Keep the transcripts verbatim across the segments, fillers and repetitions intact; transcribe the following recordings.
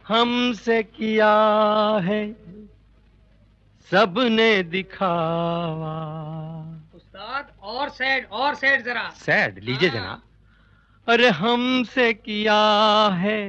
हमसे किया है सबने दिखावा। उस्ताद और सैड और सैड जरा। सैड लीजिए जनाब। अरे हमसे किया है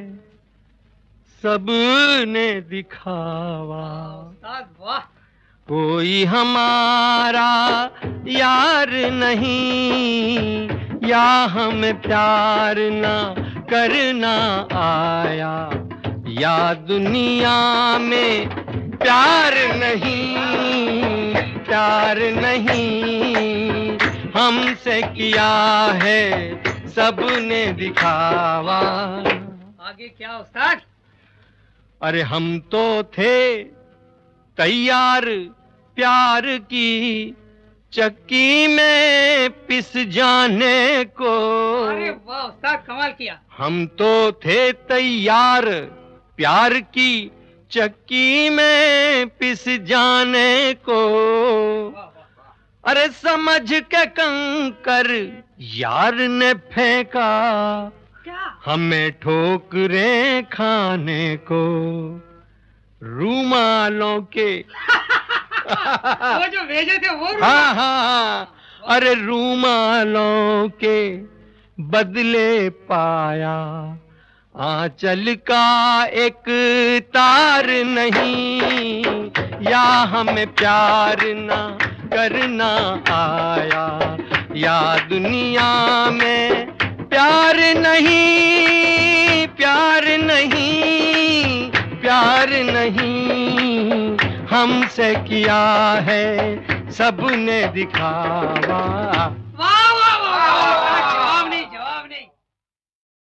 सबने दिखावा। उस्ताद वाह। कोई हमारा यार नहीं, या हमें प्यार ना करना आया, या दुनिया में प्यार नहीं, प्यार नहीं हमसे किया है सबने दिखावा। आगे क्या उस्ताद? अरे हम तो थे तैयार प्यार की चक्की में पिस जाने को। अरे वाह उस्ताद कमाल किया। हम तो थे तैयार प्यार की चक्की में पिस जाने को। अरे समझ के कंकर यार ने फेंका, क्या? हमें ठोकरें खाने को। रूमालों के वो जो भेजे थे वो रूमाल? हाँ हाँ, अरे रूमालों के बदले पाया आंचल का एक तार नहीं, या हमें प्यार ना करना आया, या दुनिया में प्यार नहीं, प्यार नहीं, प्यार नहीं हमसे किया है सबने दिखावा।